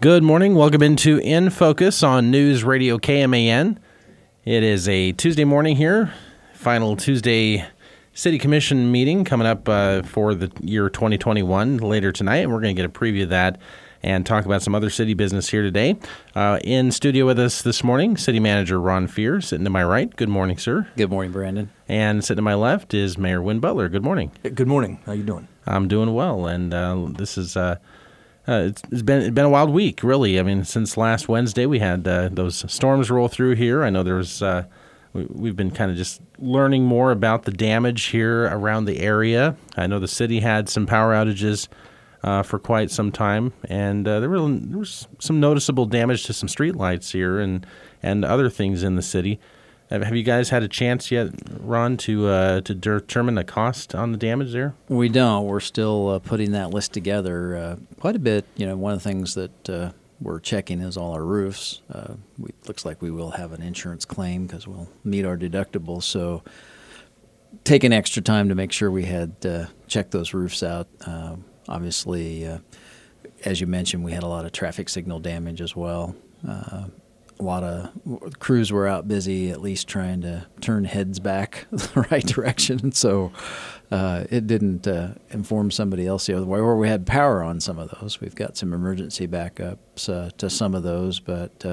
Good morning. Welcome into In Focus on News Radio KMAN. It is a Tuesday morning here, final Tuesday City Commission meeting coming up for the year 2021 later tonight, and we're going to get a preview of that and talk about some other city business here today. In studio with us this morning, City Manager Ron Fear, sitting to my right. Good morning, sir. Good morning, Brandon. And sitting to my left is Mayor Wynn Butler. Good morning. Good morning. How you doing? I'm doing well, and this is it's been a wild week, really. I mean, since last Wednesday, we had those storms roll through here. I know there was we've been kind of just learning more about the damage here around the area. I know the city had some power outages for quite some time, and there was some noticeable damage to some streetlights here and other things in the city. Have you guys had a chance yet, Ron, to determine the cost on the damage there? We don't. We're still putting that list together quite a bit. You know, one of the things that we're checking is all our roofs. Looks like we will have an insurance claim because we'll meet our deductible. So taking extra time to make sure we had checked those roofs out. Obviously, as you mentioned, we had a lot of traffic signal damage as well. A lot of crews were out busy, at least trying to turn heads back the right direction. So it didn't inform somebody else the other way. Or we had power on some of those. We've got some emergency backups to some of those, but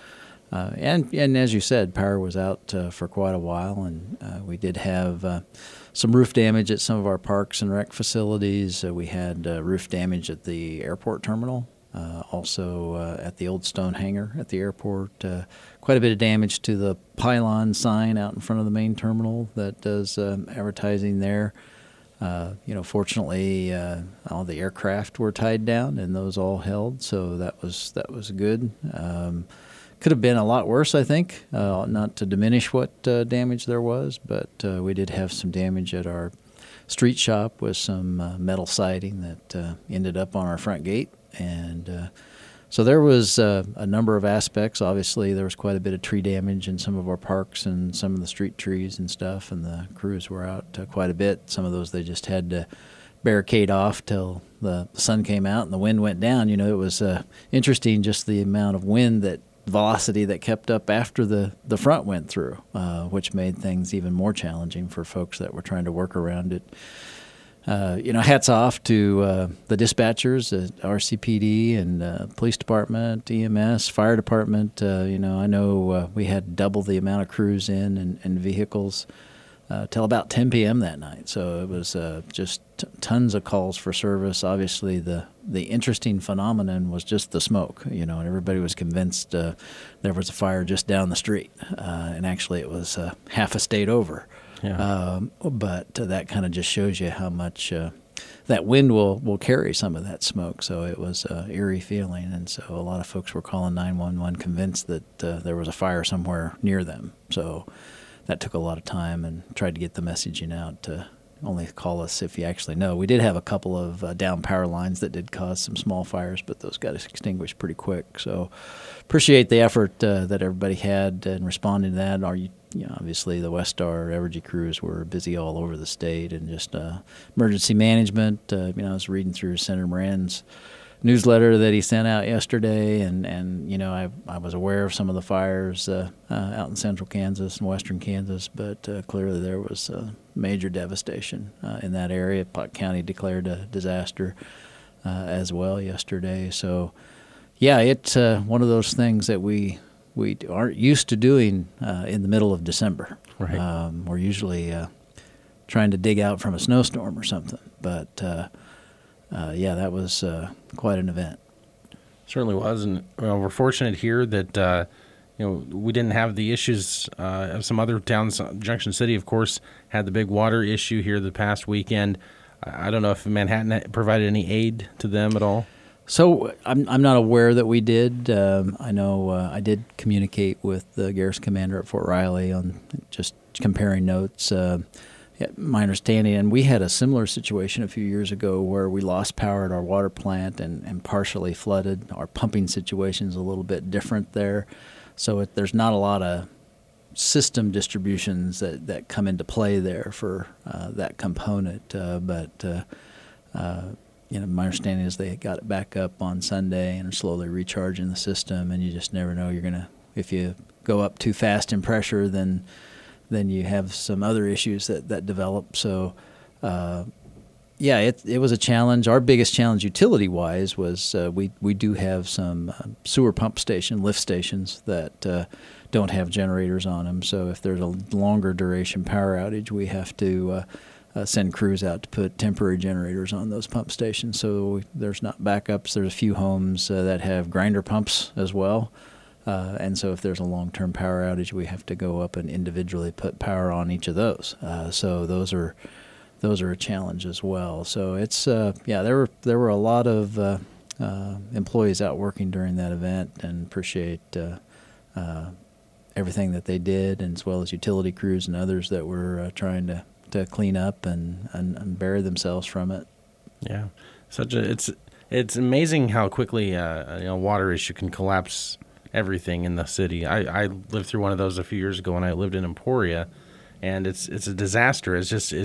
and as you said, power was out for quite a while, and we did have some roof damage at some of our parks and rec facilities. We had roof damage at the airport terminal. Also at the old stone hangar at the airport, quite a bit of damage to the pylon sign out in front of the main terminal that does advertising there. Fortunately, all the aircraft were tied down and those all held, so that was good. Could have been a lot worse, I think. Not to diminish what damage there was, but we did have some damage at our street shop with some metal siding that ended up on our front gate. And so there was a number of aspects. Obviously, there was quite a bit of tree damage in some of our parks and some of the street trees and stuff, and the crews were out quite a bit. Some of those they just had to barricade off till the sun came out and the wind went down. You know, it was interesting just the amount of wind velocity that kept up after the front went through, which made things even more challenging for folks that were trying to work around it. Hats off to the dispatchers at RCPD and police department, EMS, fire department. I know we had double the amount of crews in and vehicles till about 10 p.m. that night. So it was just tons of calls for service. Obviously, the interesting phenomenon was just the smoke, and everybody was convinced there was a fire just down the street. And actually, it was half a state over. Yeah. But that kind of just shows you how much that wind will carry some of that smoke. So it was an eerie feeling. And so a lot of folks were calling 911 convinced that there was a fire somewhere near them. So that took a lot of time and tried to get the messaging out to only call us if you actually know. We did have a couple of down power lines that did cause some small fires, but those got extinguished pretty quick. So appreciate the effort that everybody had in responding to that. Obviously the Westar Evergy crews were busy all over the state, and just emergency management. I was reading through Senator Moran's newsletter that he sent out yesterday, and I was aware of some of the fires out in central Kansas and western Kansas, but clearly there was major devastation in that area. Pot County declared a disaster as well yesterday. So, yeah, it's one of those things that we aren't used to doing in the middle of December. Right. We're usually trying to dig out from a snowstorm or something, but that was quite an event. Certainly was, and we're fortunate here that we didn't have the issues of some other towns. Junction City, of course, had the big water issue here the past weekend. I don't know if Manhattan provided any aid to them at all. So I'm not aware that we did. I know I did communicate with the garrison commander at Fort Riley on just comparing notes. My understanding, and we had a similar situation a few years ago where we lost power at our water plant and partially flooded. Our pumping situation is a little bit different there. So there's not a lot of system distributions that come into play there for that component. my understanding is they got it back up on Sunday and are slowly recharging the system, and you just never know. If you go up too fast in pressure, then you have some other issues that develop. So, it was a challenge. Our biggest challenge utility-wise was we do have some sewer pump lift stations that don't have generators on them. So if there's a longer duration power outage, we have to send crews out to put temporary generators on those pump stations. So there's not backups. There's a few homes that have grinder pumps as well. And so if there's a long-term power outage, we have to go up and individually put power on each of those. So those are a challenge as well. So it's there were a lot of employees out working during that event, and appreciate everything that they did, and as well as utility crews and others that were trying to clean up and bury themselves from it. Yeah, it's amazing how quickly a water issue can collapse everything in the city. I lived through one of those a few years ago when I lived in Emporia, and it's a disaster.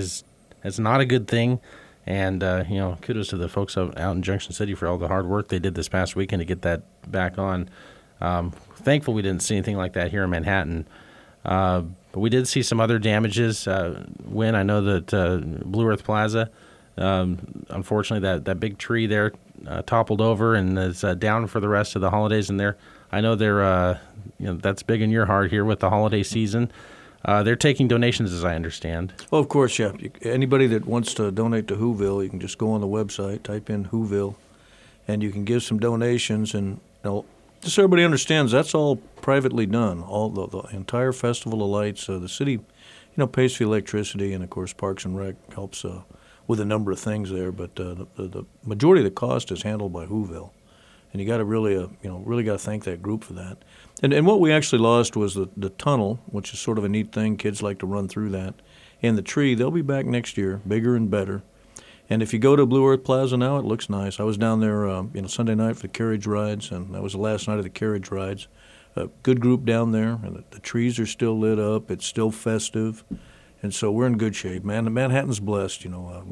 It's not a good thing. And, kudos to the folks out in Junction City for all the hard work they did this past weekend to get that back on. Thankful we didn't see anything like that here in Manhattan. But we did see some other damages. When I know that Blue Earth Plaza, unfortunately, that big tree there toppled over and is down for the rest of the holidays. And I know they're that's big in your heart here with the holiday season. They're taking donations, as I understand. Well, of course, yeah. Anybody that wants to donate to Whoville, you can just go on the website, type in Whoville, and you can give some donations. And just so everybody understands, that's all privately done. All the entire Festival of Lights, the city, pays for electricity, and of course, Parks and Rec helps with a number of things there. But the majority of the cost is handled by Whoville, and you got to really got to thank that group for that. And what we actually lost was the tunnel, which is sort of a neat thing. Kids like to run through that. And the tree, they'll be back next year, bigger and better. And if you go to Blue Earth Plaza now, it looks nice. I was down there Sunday night for the carriage rides, and that was the last night of the carriage rides. A good group down there, and the trees are still lit up. It's still festive. And so we're in good shape. Manhattan's blessed,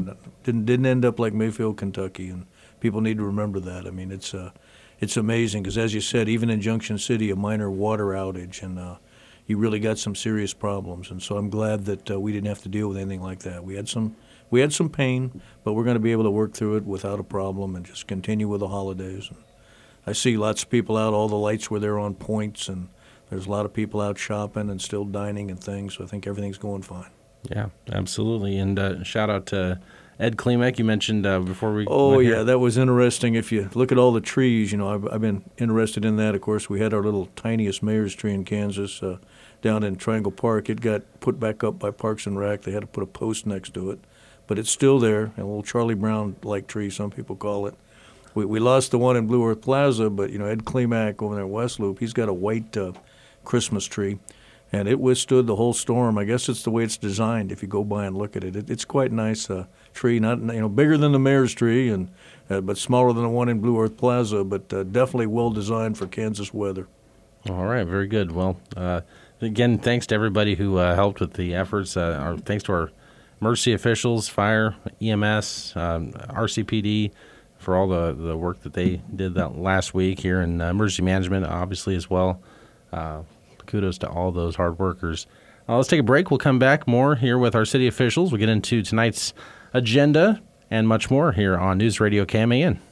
Didn't end up like Mayfield, Kentucky, and people need to remember that. I mean, it's amazing because, as you said, even in Junction City, a minor water outage, and you really got some serious problems. And so I'm glad that we didn't have to deal with anything like that. We had some pain, but we're going to be able to work through it without a problem and just continue with the holidays. And I see lots of people out. All the lights were there on points, and there's a lot of people out shopping and still dining and things. So I think everything's going fine. Yeah, absolutely. And shout out to Ed Klimek, you mentioned before we. Oh yeah, that was interesting. If you look at all the trees, I've been interested in that. Of course, we had our little tiniest mayor's tree in Kansas down in Triangle Park. It got put back up by Parks and Rec. They had to put a post next to it, but it's still there. A little Charlie Brown-like tree, some people call it. We lost the one in Blue Earth Plaza, but Ed Klimek over there at West Loop, he's got a white Christmas tree. And it withstood the whole storm. I guess it's the way it's designed. If you go by and look at it, it's quite nice tree. Not bigger than the mayor's tree, and but smaller than the one in Blue Earth Plaza. But definitely well designed for Kansas weather. All right, very good. Well, again, thanks to everybody who helped with the efforts. Thanks to our emergency officials, fire, EMS, RCPD, for all the work that they did that last week here, and emergency management, obviously, as well. Kudos to all those hard workers. Let's take a break. We'll come back more here with our city officials. We'll get into tonight's agenda and much more here on News Radio KMAN.